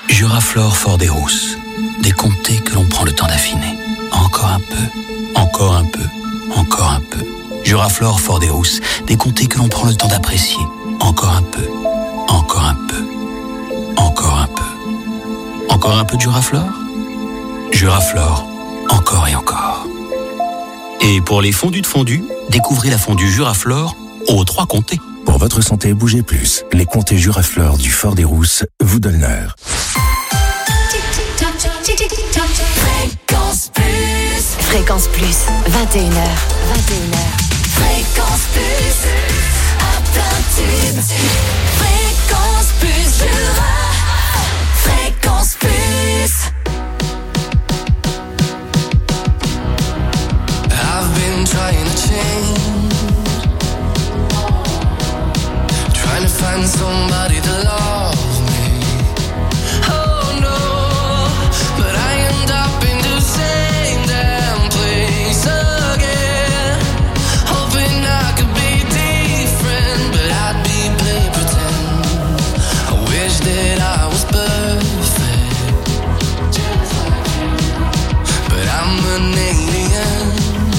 Juraflore Fort des Rousses. Des comtés que l'on prend le temps d'affiner. Encore un peu, encore un peu, encore un peu. Juraflore Fort des Rousses. Des comtés que l'on prend le temps d'apprécier. Encore un peu, encore un peu, encore un peu. Encore un peu de Juraflore ? Juraflore, encore et encore. Et pour les fondus de fondue, découvrez la fondue Juraflore aux 3 comtés. Pour votre santé, bougez plus. Les comtés Juraflore du Fort des Rousses vous donnent l'heure. Fréquence Plus. Fréquence Plus, 21h. Fréquence Plus, à plein tube. Fréquence Plus, Jura. Fréquence Plus. I've been trying to change, trying to find somebody to love me. Oh no, but I end up in the same damn place again, hoping I could be different, but I'd be play pretend. I wish that I was perfect, but I'm an alien.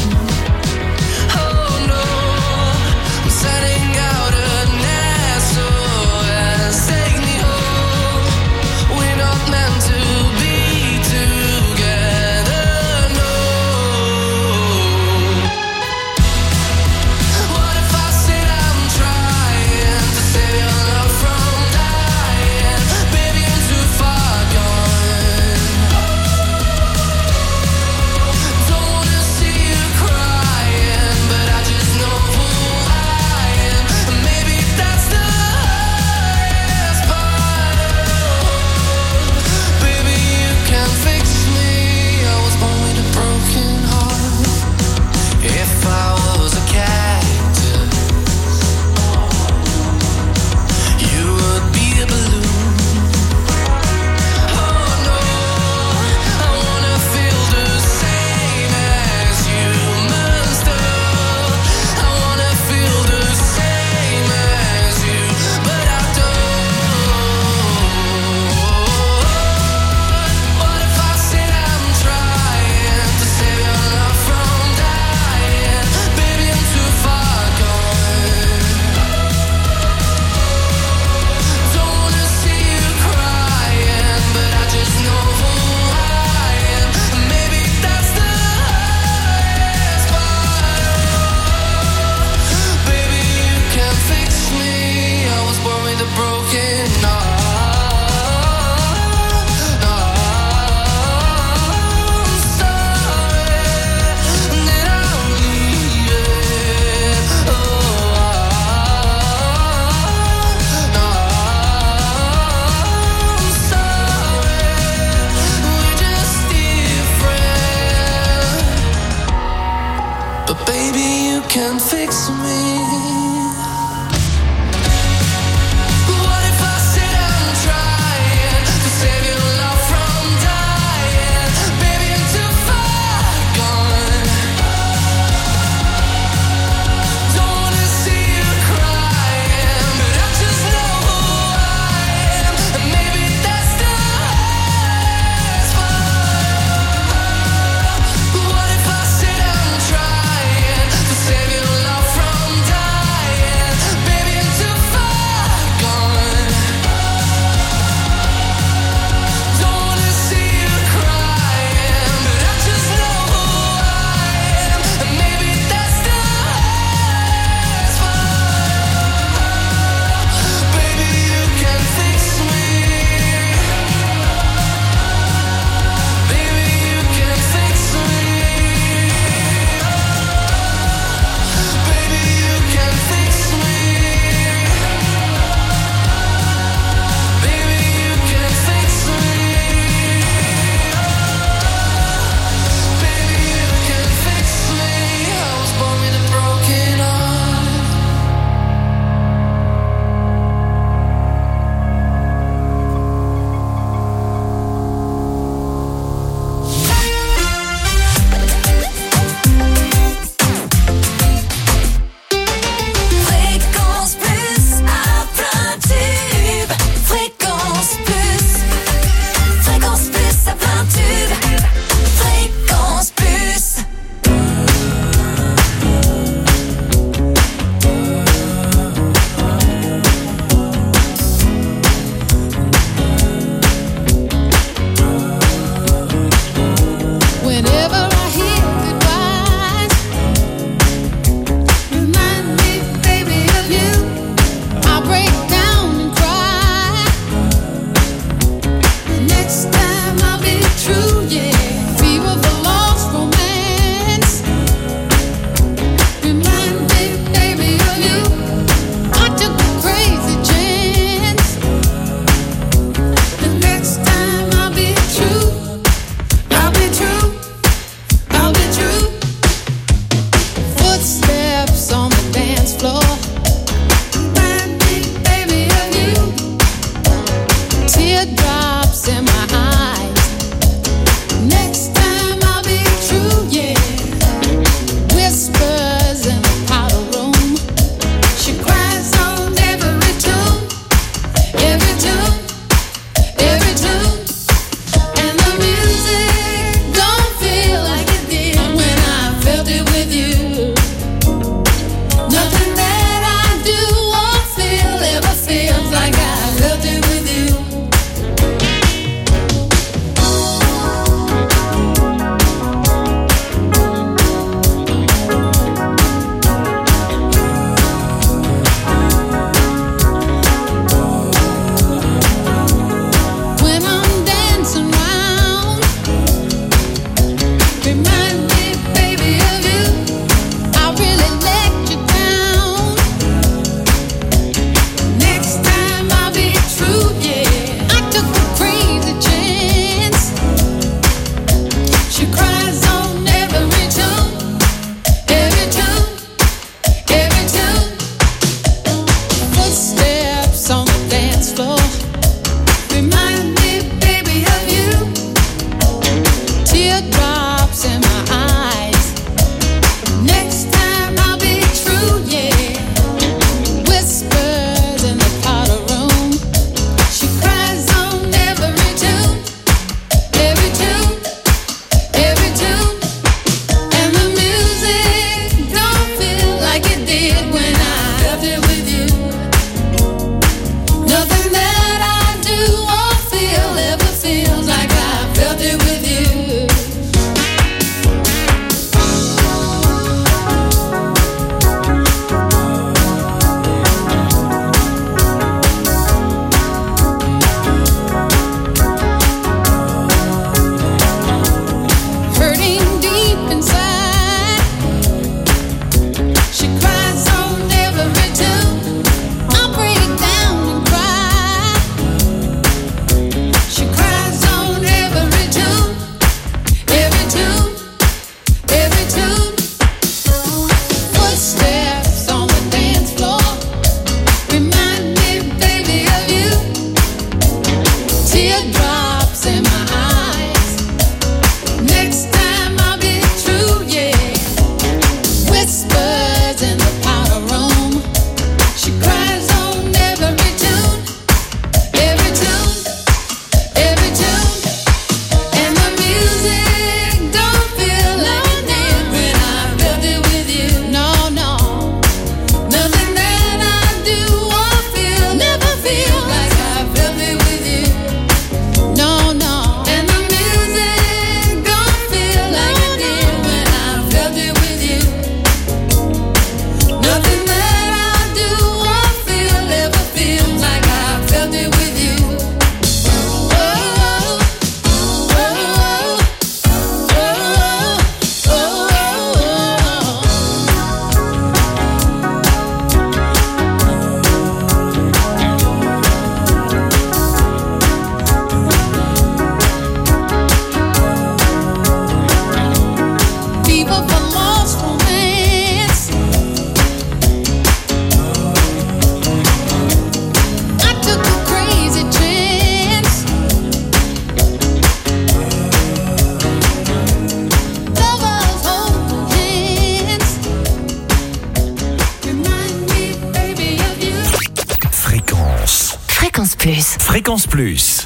Can fix me. From Teardrops in my eyes. Next time I'll be true, yeah. Whispers in the powder room. She cries on every tune, every tune, every tune. And the music don't feel like it did when I felt it with you. Nothing that I do or feel ever feels like I felt it with you. When I'm dancing round, remind me, baby, of you. I really let you down. Next time I'll be true, yeah. I took a crazy chance. She cries on every tune, every tune, every tune. Footsteps on the dance floor. Remind me, baby, of you. Teardrops in my eyes. Next time I'll be true, yeah. Whispers in the powder room. She cries on every tune, every tune, every tune. And the music don't feel like it did when I felt it with you. Nothing that I do or feel ever feels like I felt it with you. Hurting deep inside. She cries on every tune. I break down and cry. She cries on every tune, every tune, every tune. Footsteps on the dance floor. Remind me, baby, of you. Teardrops in my eyes. Next time I'll be true, yeah. Whispers in the powder room. She cries on every tune, every tune, every tune. And the music don't feel like it did when I felt it with you. No, no. Nothing that I do or feel never feels like I felt it with you. No, no. And the music don't feel like it did when I felt it with you. Nothing that I do or feel ever feels like I felt it with you. Oh, oh, oh, oh, oh, oh. People for lost romance. I took a crazy chance. Lovers holding hands. Remind me, baby, of you. Fréquence. Fréquence Plus. Fréquence Plus.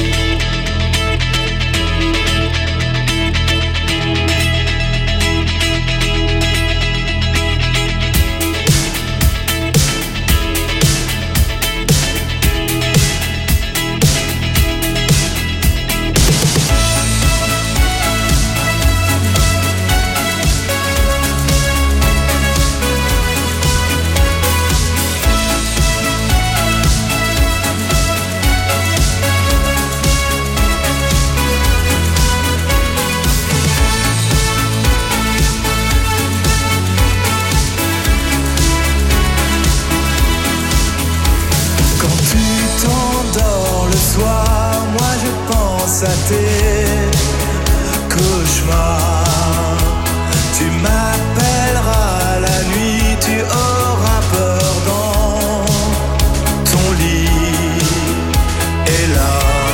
à tes cauchemars. Tu m'appelleras la nuit, tu auras peur dans ton lit. Et là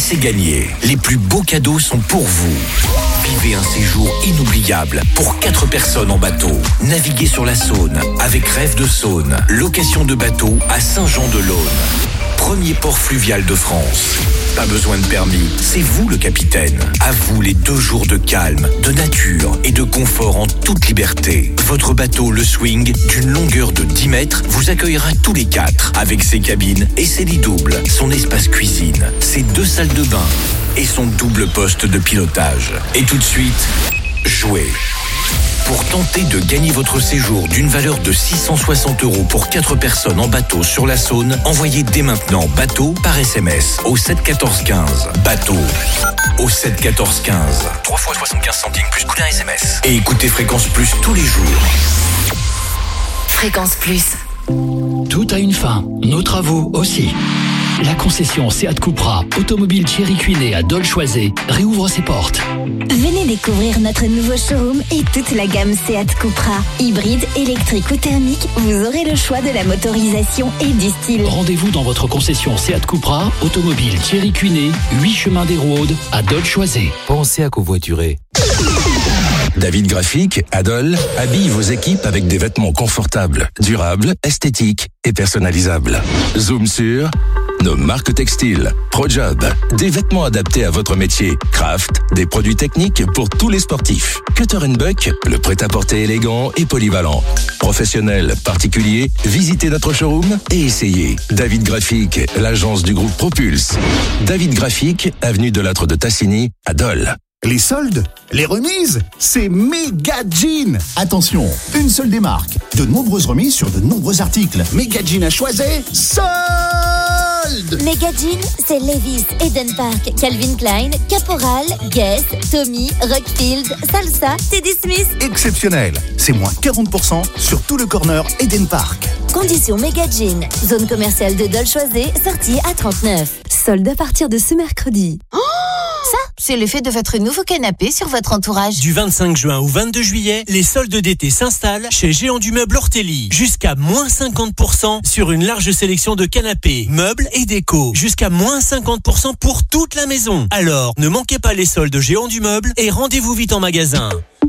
c'est gagné. Les plus beaux cadeaux sont pour vous. Vivez un séjour inoubliable pour 4 personnes en bateau. Naviguez sur la Saône avec Rêve de Saône. Location de bateau à Saint-Jean-de-Laune. Premier port fluvial de France. Pas besoin de permis, c'est vous le capitaine. À vous les 2 jours de calme, de nature et de confort en toute liberté. Votre bateau, le Swing, d'une longueur de 10 mètres, vous accueillera tous les 4 avec ses cabines et ses lits doubles, son espace cuisine, ses 2 salles de bain et son double poste de pilotage. Et tout de suite, jouez. Pour tenter de gagner votre séjour d'une valeur de 660 € pour 4 personnes en bateau sur la Saône, envoyez dès maintenant bateau par SMS au 7 14 15. Bateau au 7 14 15. 3 fois 75 centimes plus coût d'un SMS. Et écoutez Fréquence Plus tous les jours. Fréquence Plus. Tout a une fin, nos travaux aussi. La concession Seat Cupra, automobile Thierry Cuinet à Dole-Choisé, réouvre ses portes. Venez découvrir notre nouveau showroom et toute la gamme Seat Cupra. Hybride, électrique ou thermique, vous aurez le choix de la motorisation et du style. Rendez-vous dans votre concession Seat Cupra, automobile Thierry Cuinet, 8 chemin des Rôdes à Dole-Choisé. Pensez à covoiturer. David Graphique, à Dole, habille vos équipes avec des vêtements confortables, durables, esthétiques et personnalisables. Zoom sur nos marques textiles, ProJob, des vêtements adaptés à votre métier, Craft, des produits techniques pour tous les sportifs. Cutter & Buck, le prêt-à-porter élégant et polyvalent. Professionnels, particuliers, visitez notre showroom et essayez. David Graphique, l'agence du groupe Propulse. David Graphique, avenue de Lattre de Tassigny, à Dole. Les soldes, les remises, c'est Méga Jean. Attention, une seule des marques. De nombreuses remises sur de nombreux articles. Méga Jean à choisir, soldes. Méga Jean, c'est Levi's, Eden Park, Calvin Klein, Caporal, Guess, Tommy, Rockfield, Salsa, Teddy Smith. Exceptionnel, c'est moins 40% sur tout le corner Eden Park. Condition Méga Jean, zone commerciale de Dole-Choisé, sortie à 39. Solde à partir de ce mercredi. Ça, c'est l'effet de votre nouveau canapé sur votre entourage. Du 25 juin au 22 juillet, les soldes d'été s'installent chez Géant du Meuble Ortelli. Jusqu'à moins 50% sur une large sélection de canapés, meubles et déco. Jusqu'à moins 50% pour toute la maison. Alors, ne manquez pas les soldes Géant du Meuble et rendez-vous vite en magasin.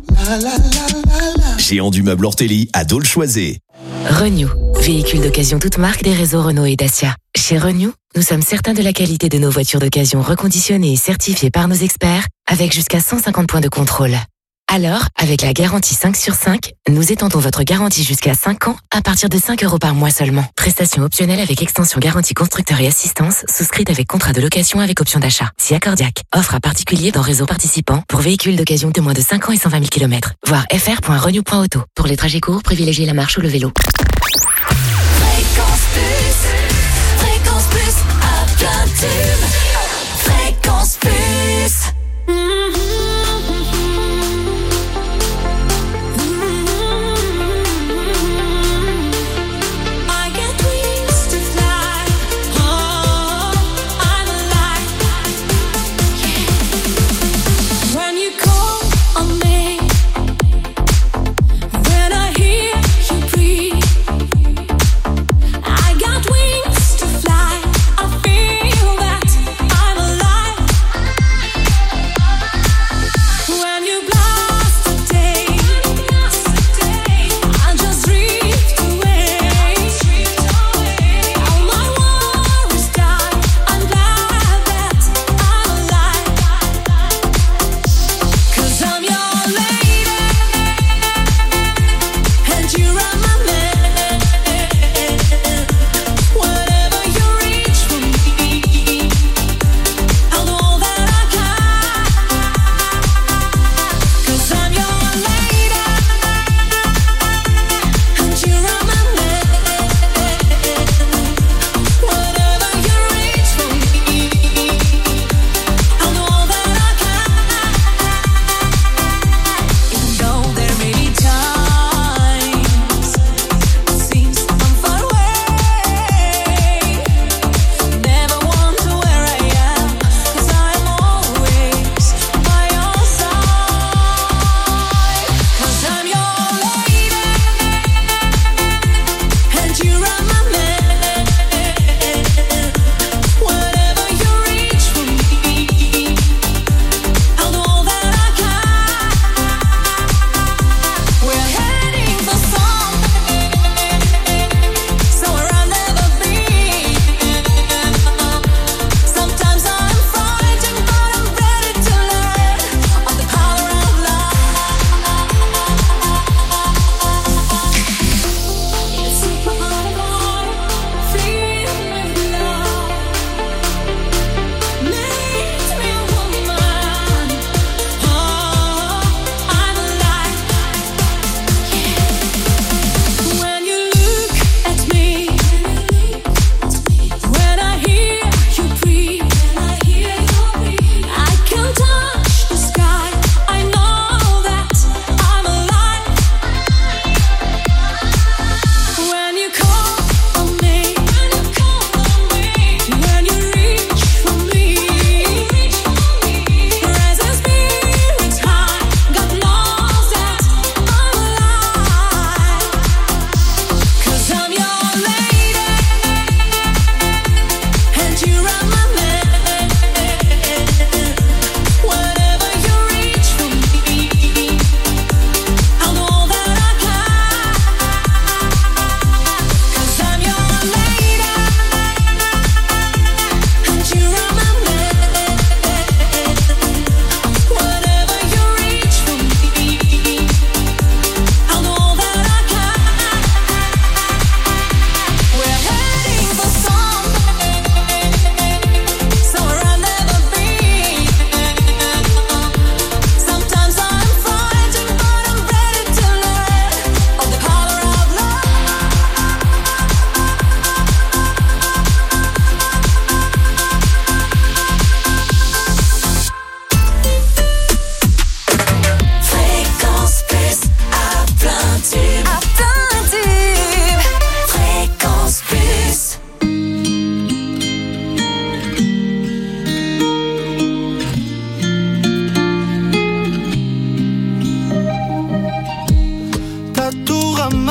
Géant du Meuble Ortelli à Dole-Choisé. Renew, véhicule d'occasion toute marque des réseaux Renault et Dacia. Chez Renew, nous sommes certains de la qualité de nos voitures d'occasion reconditionnées et certifiées par nos experts, avec jusqu'à 150 points de contrôle. Alors, avec la garantie 5 sur 5, nous étendons votre garantie jusqu'à 5 ans à partir de 5 € par mois seulement. Prestation optionnelle avec extension garantie constructeur et assistance, souscrite avec contrat de location avec option d'achat. Si accordiaque. Offre à particulier dans réseau participant pour véhicules d'occasion de moins de 5 ans et 120 000 km. Voir fr.renew.auto. Pour les trajets courts, privilégiez la marche ou le vélo. Fréquence Plus, à plein tube. Fréquence Plus. When I hear you breathe,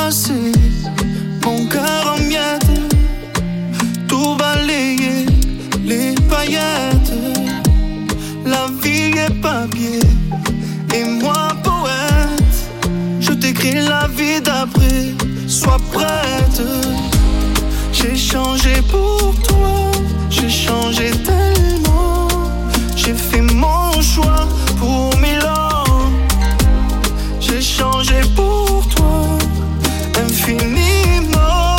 passer, mon cœur en miettes, tout balayé, les paillettes. La vie est papier, et moi poète. Je t'écris la vie d'après, sois prête. J'ai changé pour toi, j'ai changé tellement. J'ai fait mon choix pour 1000 ans. J'ai changé pour toi, infiniment.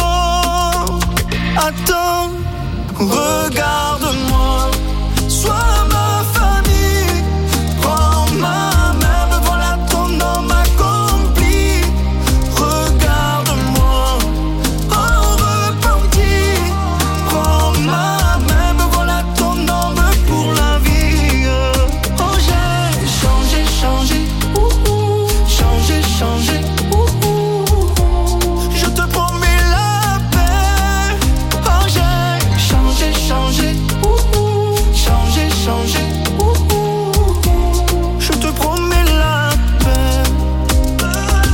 Attends, regarde-moi, sois ma famille. Prends ma main, me voilà ton homme accompli. Regarde-moi, en repenti. Prends ma main, me voilà ton homme pour la vie. Oh, j'ai changé, changé, changé, changé. Je te promets la paix. Oh, j'ai changé, changé, changé, changé. Je te promets la paix.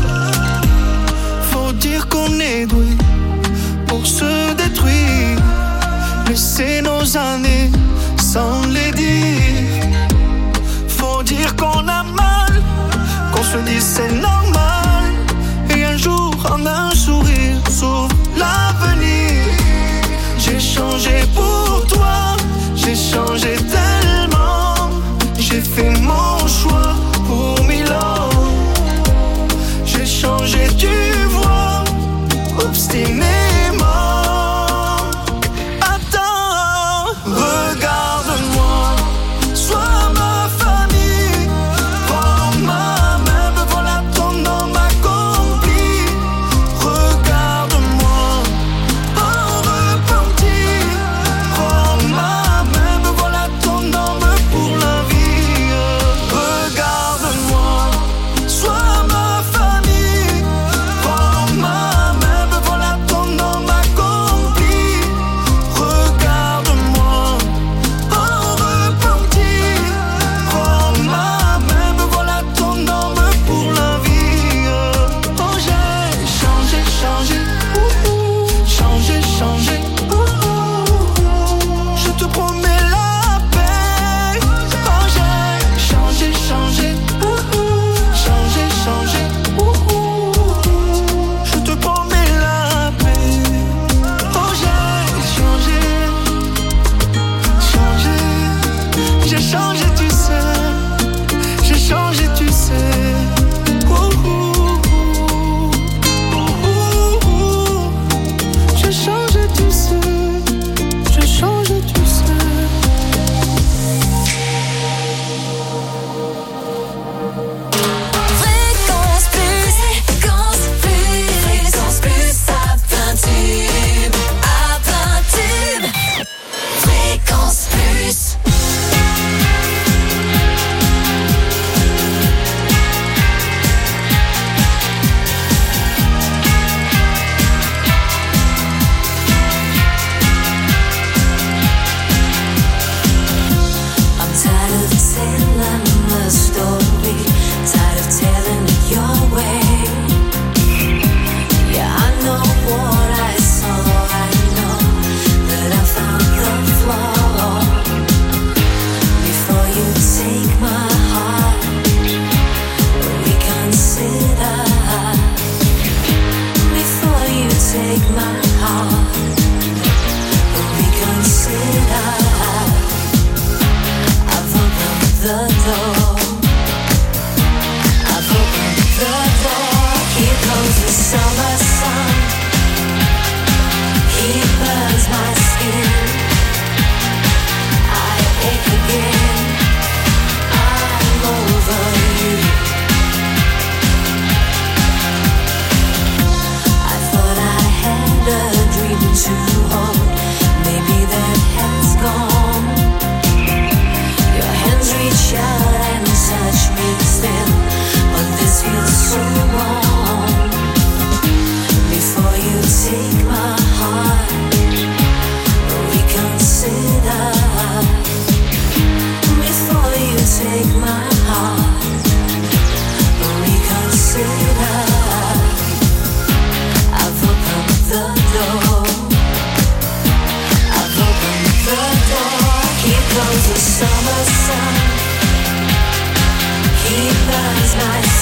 Faut dire qu'on est doué pour se détruire, laisser nos années sans les dire. Faut dire qu'on a mal, qu'on se dit c'est normal. Et un jour en un sourire s'ouvre l'avenir. J'ai changé pour toi, j'ai changé tellement. J'ai fait mon choix pour 1000 ans. J'ai changé, tu vois, obstinément. Attends, regarde-moi, sois ma famille. Prends ma main, me voilà ton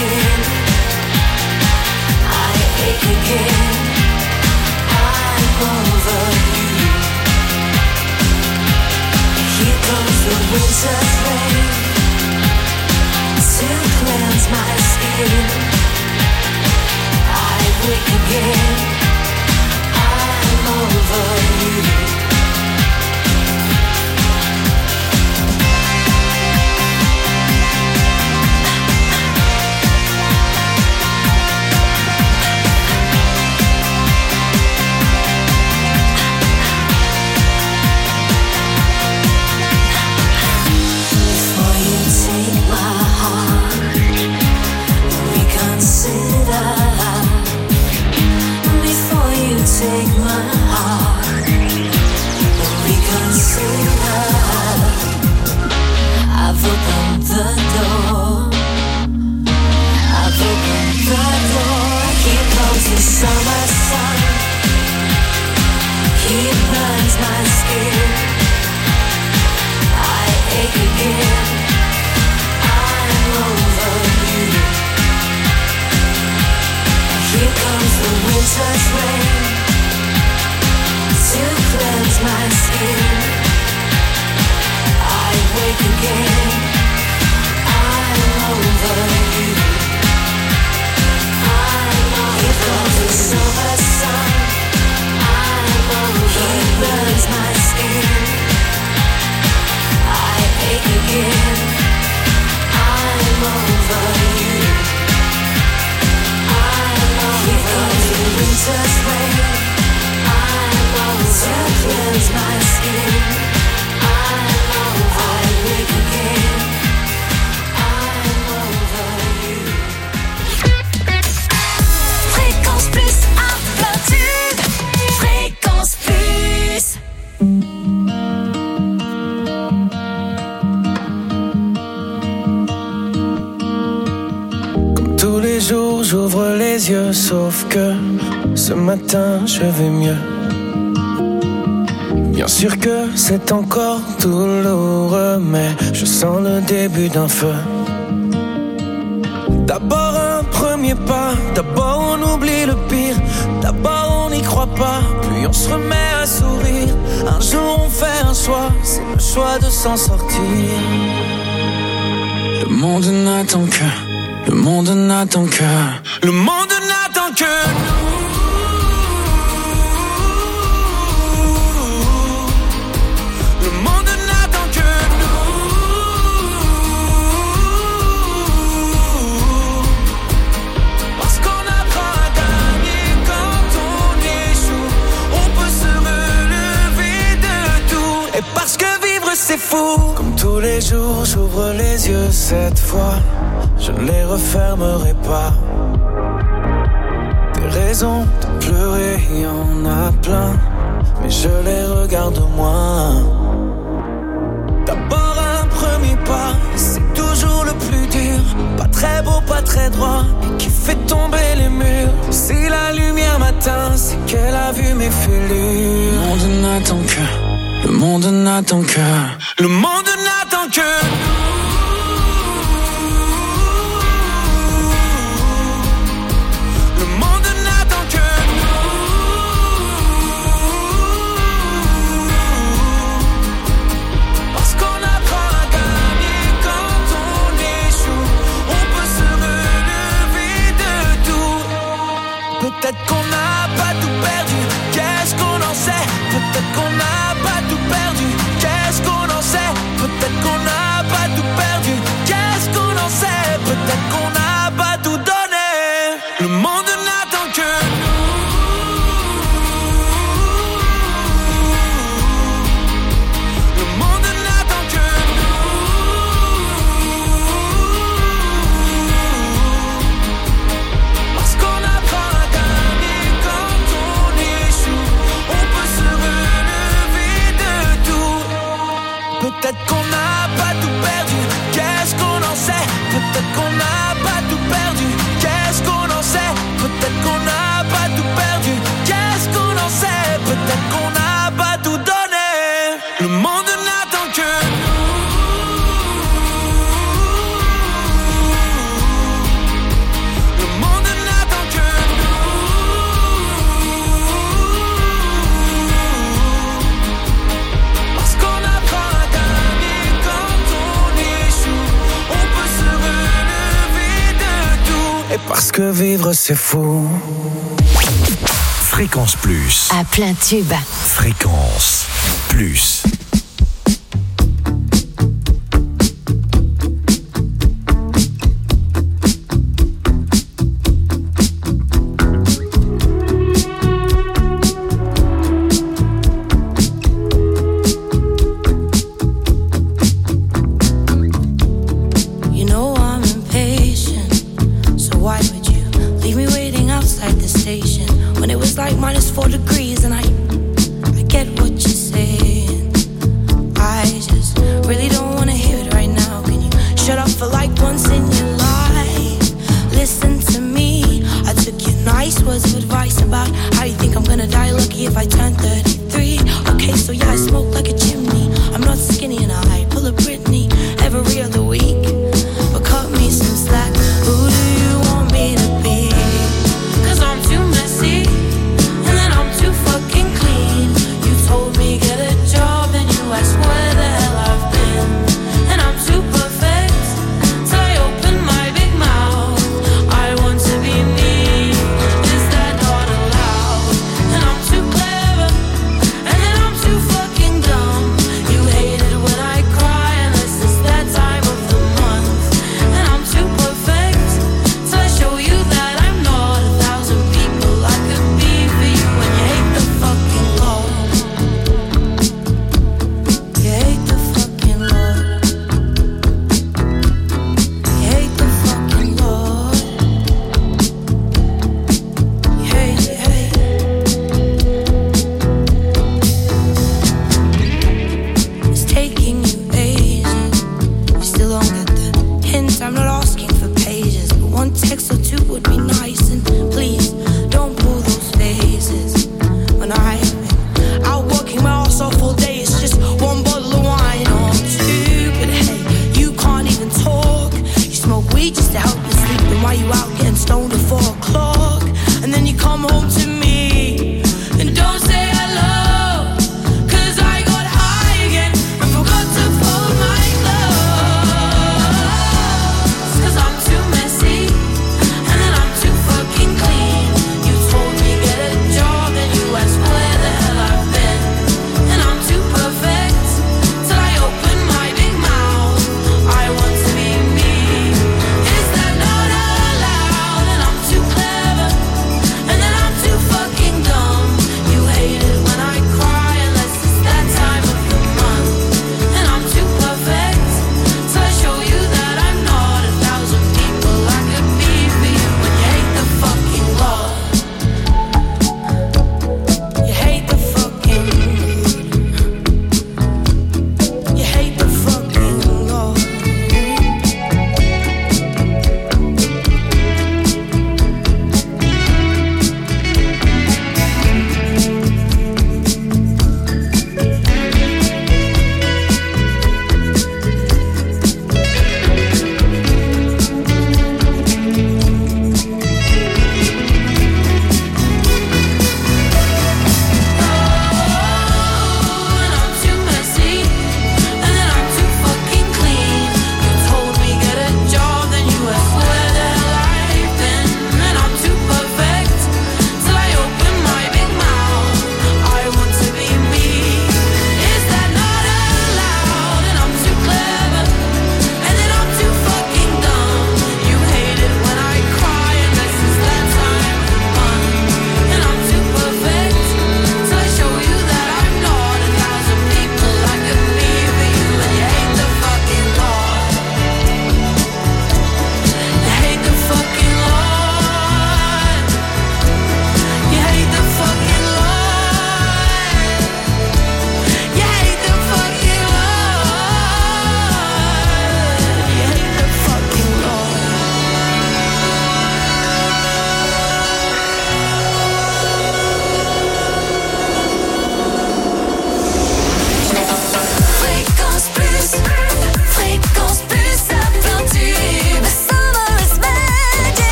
skin. I ache again. I'm over you. Here comes the winter's rain to cleanse my skin. I wake again. I'm over you. Take my heart, reconsider. I've opened the door. I've opened the door. Here comes the summer sun. He burns my skin. I ache again. I'm over you. Here comes the winter's rain to cleanse my skin. I wake again. I'm over you. I'm over. Here comes the silver sun. I'm over. He burns my skin. I ache again. I'm over you. I'm over. Here comes the winter's rain to cleanse my skin. I'm over. I wake again. I'm over you. Fréquence plus à plein tube. Fréquence plus. Comme tous les jours, j'ouvre les yeux, sauf que ce matin, je vais mieux. Bien sûr que c'est encore douloureux, mais je sens le début d'un feu. D'abord un premier pas, d'abord on oublie le pire, d'abord on n'y croit pas, puis on se remet à sourire. Un jour on fait un choix, c'est le choix de s'en sortir. Le monde n'attend que, le monde n'attend que, le monde n'attend que nous. C'est fou. Comme tous les jours, j'ouvre les yeux cette fois. Je ne les refermerai pas. Des raisons de pleurer, il y en a plein, mais je les regarde moins. D'abord un premier pas, c'est toujours le plus dur. Pas très beau, pas très droit, et qui fait tomber les murs. Si la lumière m'atteint, c'est qu'elle a vu mes fêlures. Le monde n'attend que, le monde n'attend que, le monde n'attend que nous. Le monde n'attend que nous. Parce qu'on apprend à gagner quand on échoue. On peut se relever de tout. Peut-être qu'on n'a pas tout perdu, qu'est-ce qu'on en sait? Peut-être qu'on n'a pas tout perdu, qu'est-ce qu'on en sait? Peut-être qu'on n'a pas tout Parce que vivre c'est fou. Fréquence Plus. À plein tube. Fréquence Plus.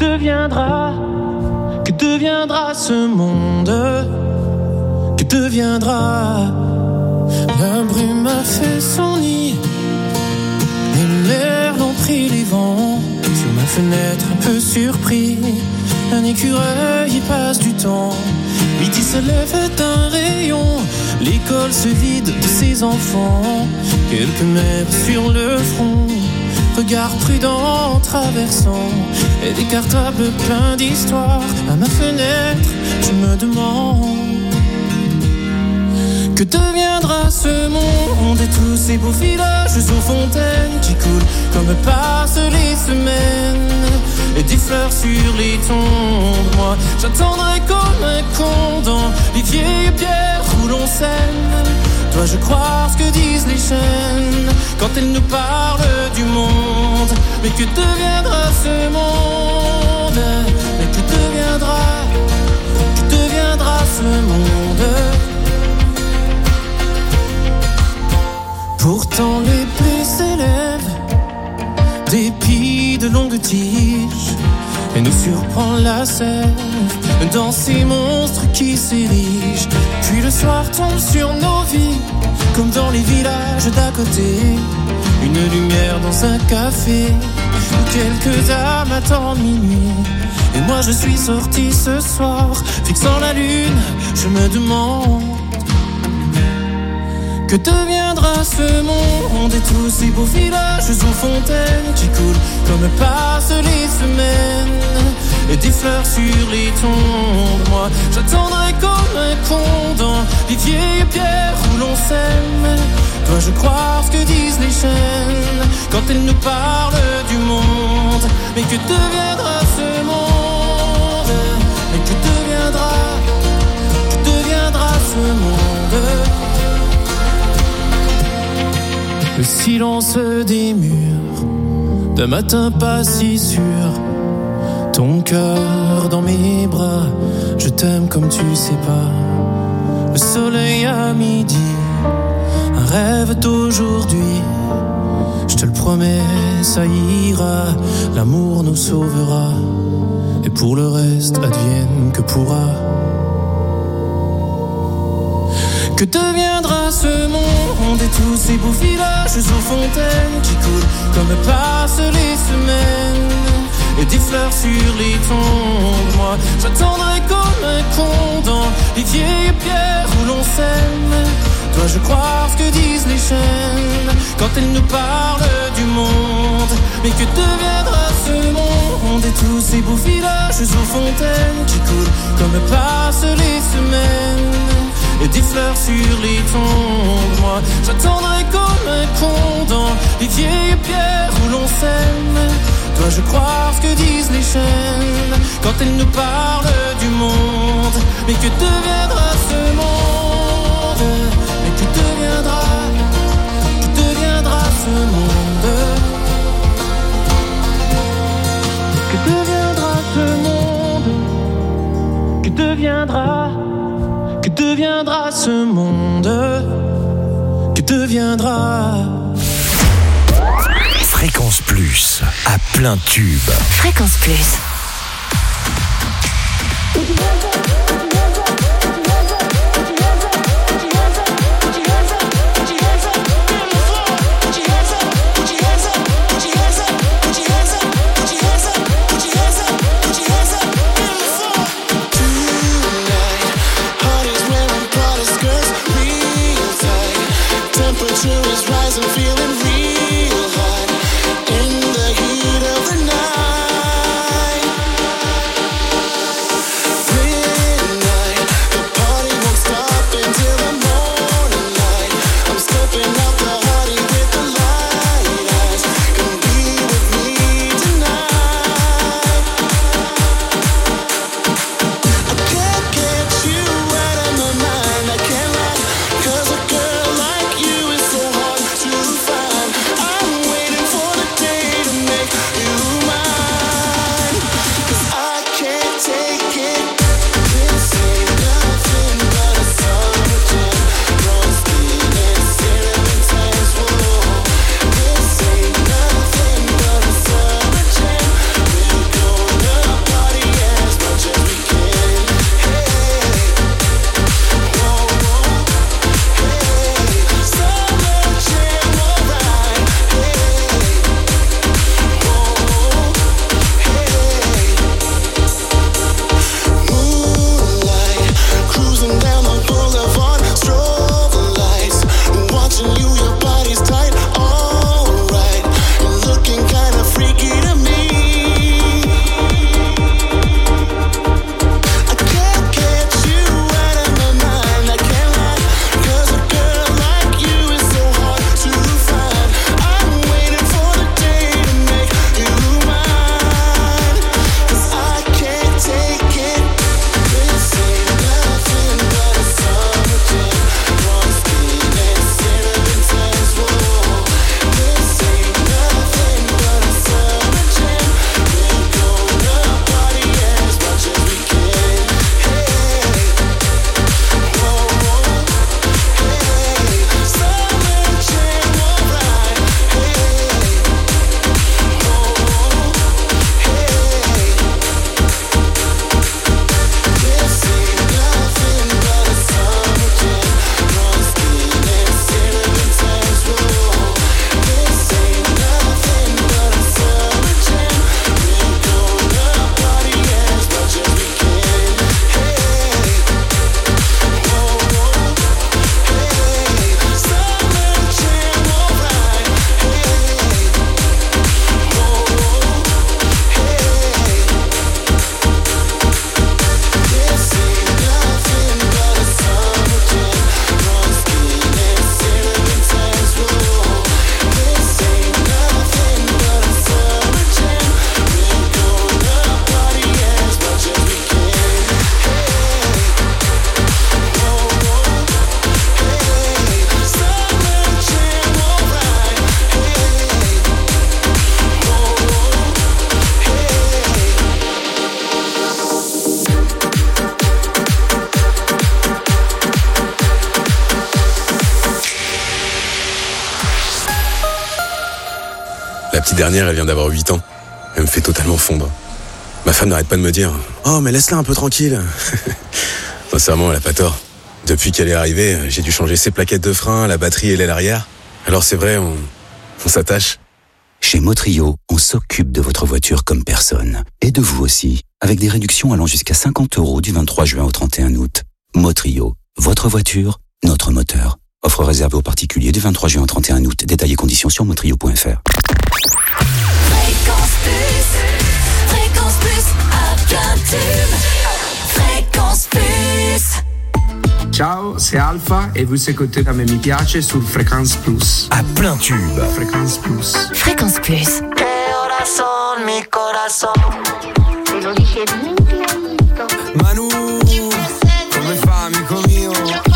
deviendra ce monde? Que deviendra? La brume a fait son nid, les merles ont pris les vents. Sur ma fenêtre, un peu surpris, un écureuil y passe du temps. Midi se lève d'un rayon, l'école se vide de ses enfants. Quelques mères sur le front, regard prudent en traversant, et des cartables pleins d'histoires. À ma fenêtre, je me demande que deviendra ce monde et tous ces beaux villages aux fontaines qui coulent comme passent les semaines, et des fleurs sur les tombes. Moi, j'attendrai comme un con dans les vieilles pierres où l'on sème. Dois-je croire ce que disent les chaînes quand elles nous parlent du monde? Mais que deviendra ce monde? Mais que deviendra ce monde? Pourtant les blés s'élèvent, d'épis de longues tiges, et nous surprend la sève dans ces monstres qui s'érigent. Puis le soir tombe sur nos vies, comme dans les villages d'à côté. Une lumière dans un café, où quelques âmes attendent minuit. Et moi je suis sorti ce soir, fixant la lune, je me demande que deviendra ce monde et tous ces beaux villages aux fontaines qui coulent comme passent les semaines, et des fleurs sur les tombes. Moi j'attendrai comme un con dans les vieilles pierres où l'on s'aime. Dois-je croire ce que disent les chaînes quand elles nous parlent du monde? Mais que deviendra ce monde? Mais que deviendra ce monde? Le silence des murs d'un matin pas si sûr, ton cœur dans mes bras, je t'aime comme tu sais pas. Le soleil à midi, un rêve d'aujourd'hui, je te le promets, ça ira, l'amour nous sauvera, et pour le reste, advienne que pourra. Que deviendra ce monde et tous ces beaux villages aux fontaines qui coulent comme passent les semaines, et des fleurs sur les tombes. Moi j'attendrai comme un con dans les vieilles pierres où l'on s'aime. Dois-je croire ce que disent les chaînes quand elles nous parlent du monde? Mais que deviendra ce monde et tous ces beaux villages aux fontaines qui coulent comme passent les semaines, et des fleurs sur les tombes. Moi j'attendrai comme un con dans les vieilles pierres où l'on s'aime. Dois-je croire ce que disent les chaînes quand elles nous parlent du monde? Mais que deviendra ce monde? Mais que deviendra ce monde? Que deviendra ce monde? Que deviendra ce monde? Que deviendra? Fréquence Plus, à plein tube. Fréquence Plus. Feeling petite dernière, elle vient d'avoir 8 ans. Elle me fait totalement fondre. Ma femme n'arrête pas de me dire « Oh, mais laisse-la un peu tranquille !» Sincèrement, elle a pas tort. Depuis qu'elle est arrivée, j'ai dû changer ses plaquettes de frein, la batterie et l'aile arrière. Alors c'est vrai, on s'attache. Chez Motrio, on s'occupe de votre voiture comme personne. Et de vous aussi, avec des réductions allant jusqu'à 50 € du 23 juin au 31 août. Motrio, votre voiture, notre moteur. Offre réservée aux particuliers du 23 juin au 31 août. Détails et conditions sur motrio.fr. Fréquence Plus, à plein tube. Fréquence Plus. Ciao, c'est Alpha et vous écoutez A Me Mi Piace sur Fréquence Plus. À plein tube. Fréquence Plus. Fréquence Plus. Que horas son, mi corazón. Te lo dije bien clarito. Manu, come fa, amico mio?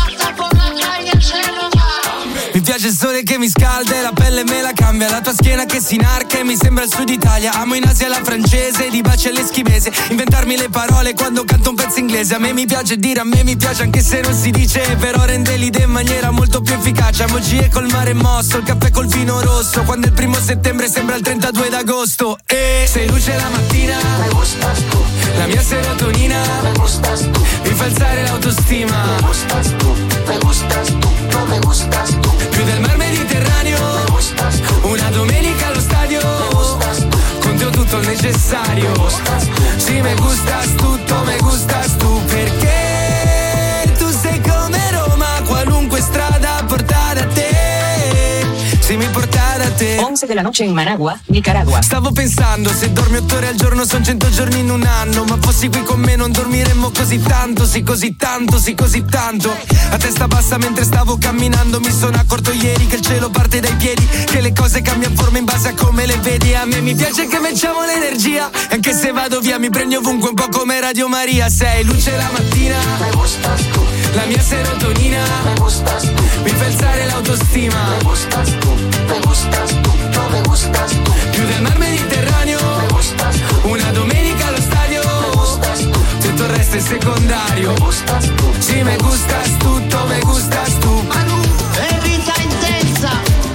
Mi piace il sole che mi scalda e la pelle me la cambia. La tua schiena che si inarca e mi sembra il sud Italia. Amo in Asia la francese, di baci all'eschimese. Inventarmi le parole quando canto un pezzo inglese. A me mi piace dire, a me mi piace anche se non si dice. Però rende l'idea in maniera molto più efficace. Emoji col mare mosso, il caffè col vino rosso. Quando è il 1 settembre sembra il 32 d'agosto. E sei luce la mattina, Me gustas tú, la mia serotonina, me gustas tú, mi fa alzare l'autostima. me gustas tú, me gustas tú, no me gustas tú. Più del mar Mediterraneo, Me gustas tú, una domenica allo stadio, me gustas tú, con te ho tutto il necessario. Sì, me gustas tutto, me gustas tu, perché tu sei come Roma, qualunque strada porta da te. Sì, mi porta da te. 11 de la noche in Managua, Nicaragua. Stavo pensando, se dormi 8 ore al giorno son 100 giorni in un anno. Ma fossi qui con me non dormiremmo così tanto, sì così tanto, sì così tanto. A testa bassa mentre stavo camminando mi sono accorto ieri che il cielo parte dai piedi, che le cose cambiano forma in base a come le vedi. A me mi piace che facciamo l'energia, anche se vado via mi prendi ovunque un po' come Radio Maria. Sei luce la mattina, me gustas tú, la mia serotonina, me gustas tú, mi fa alzare l'autostima. me gustas tú, me gustas tú, no me gustas tú. Più del mar Mediterraneo, Me gustas tú, una domenica allo stadio, me gustas tú, tutto il resto è secondario. me gustas tú. Sì, me gustas tutto, me gustas tu. È vita intensa.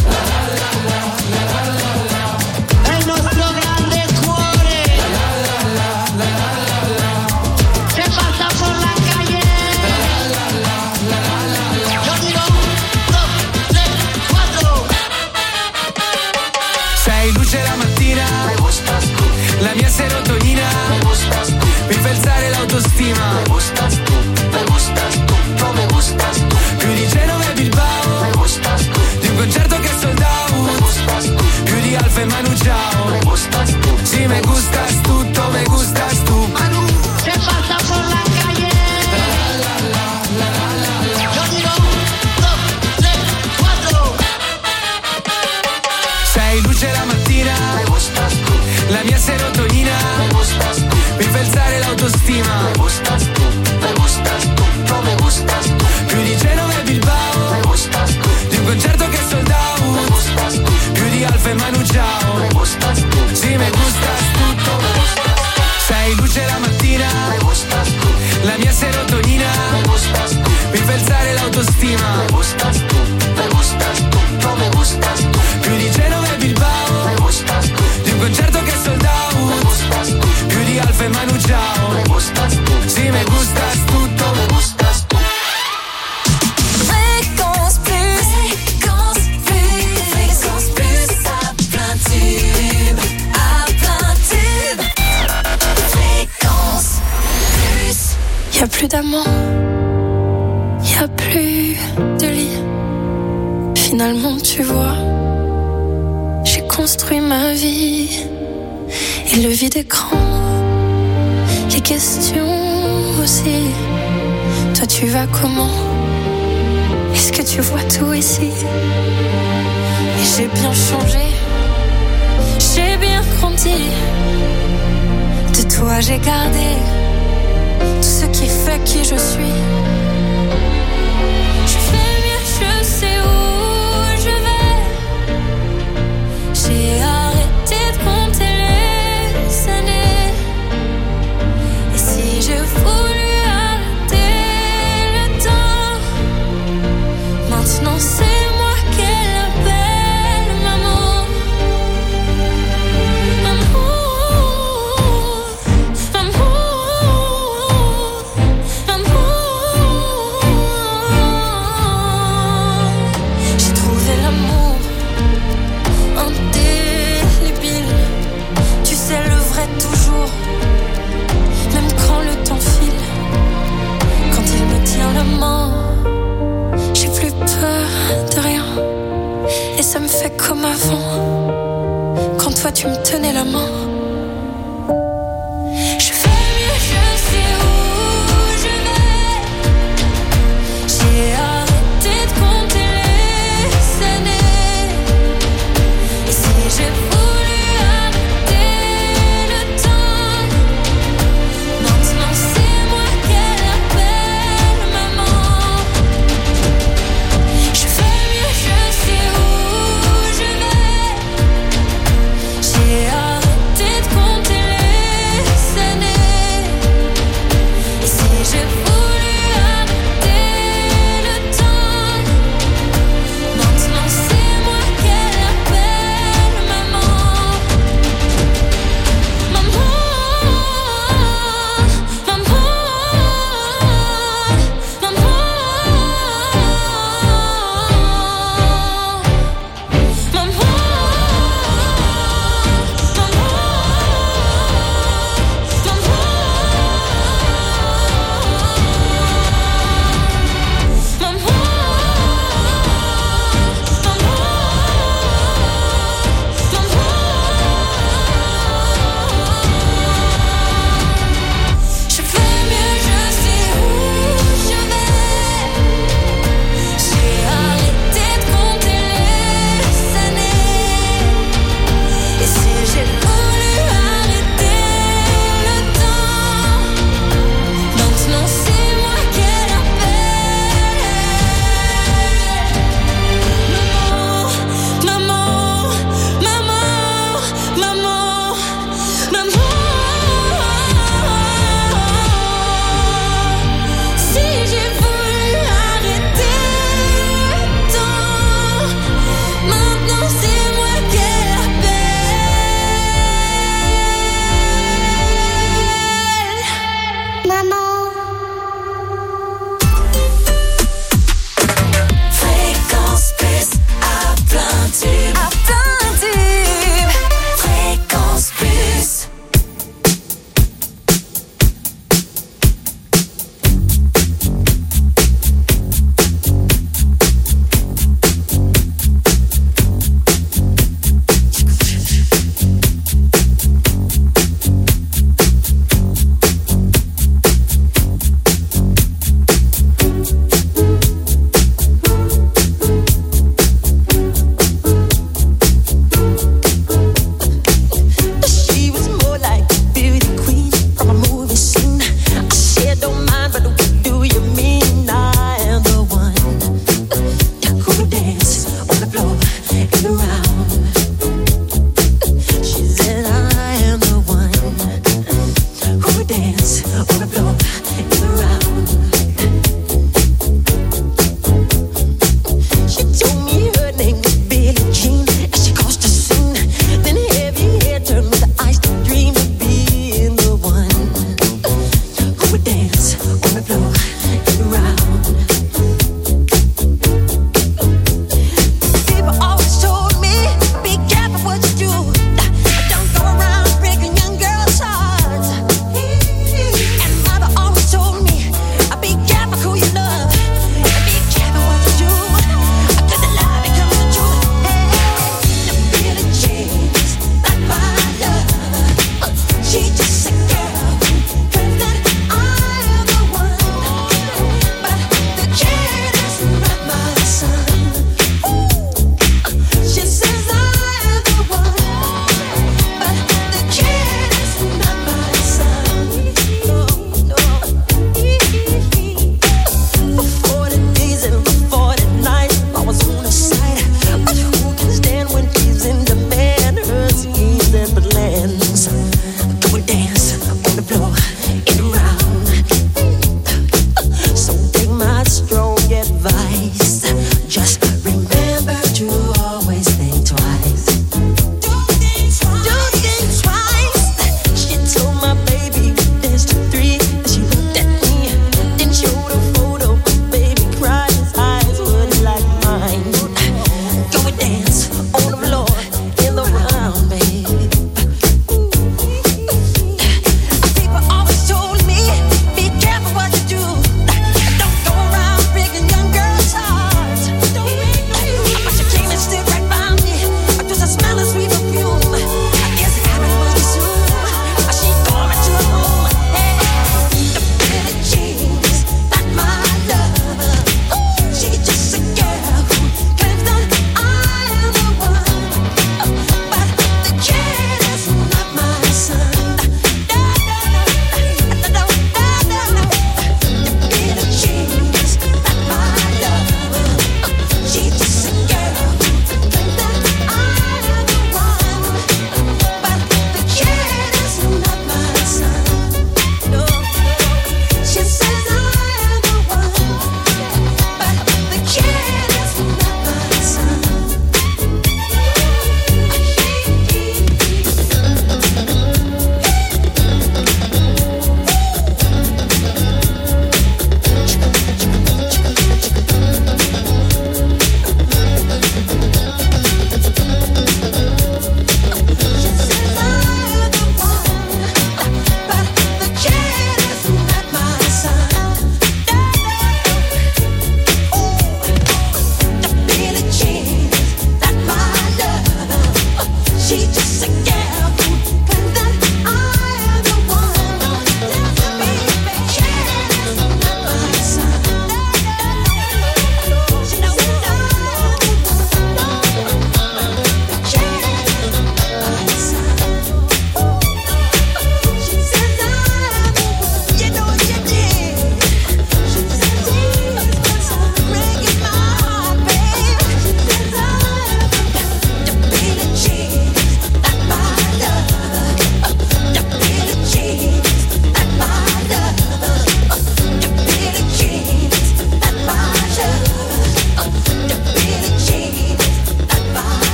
È il nostro grande cuore. Che passa por la calle. Yo digo 1, 2, 3, 4. Sei luce la mattina, Me gustas tú, la mia serotonina, me gustas tú, mi fa alzare l'autostima. me gustas tú, no me gustas tú. Più di Genova e Bilbao, Me gustas tú, di un concerto che è sold me out, gustas tú, più di Alfa e Manu Ciao. me gustas tú. Sì, me gustas tutto, me gustas tu. Que pasa por la calle. Yo digo 1, 2, 3, 4. Sei luce la mattina, Me gustas tú, la mia serotonina, me gustas tú, mi fa alzare l'autostima. me gustas tú, no me gustas tú. Più di Genova e Bilbao, Me gustas tú, di un concerto che è sold me out, gustas tú, più di Alfa e Manu Ciao. me gustas tú, Sì, me gustas tutto, me gustas tú, sei luce la mattina, me gustas tú, la mia serotonina, me gustas tú, mi fa alzare l'autostima. me gustas tú, no me gustas tú. Più di Genova e Bilbao, Me gustas tú, di un concerto che è sold me out, gustas tú, più di Alfa e Manu Ciao. me gustas tú, Sì, me gustas tutto, me gustas tú. Fréquence Plus. Fréquence Plus. Fréquence Plus. À plein tube. À plein tube. Fréquence Plus. Y a plus d'amant, y a plus de lit. Finalement, tu vois, j'ai construit ma vie et le vide est grand. Les questions aussi. Toi, tu vas comment? Est-ce que tu vois tout ici? Et j'ai bien changé, j'ai bien grandi. De toi, j'ai gardé tout ce qui fait qui je suis.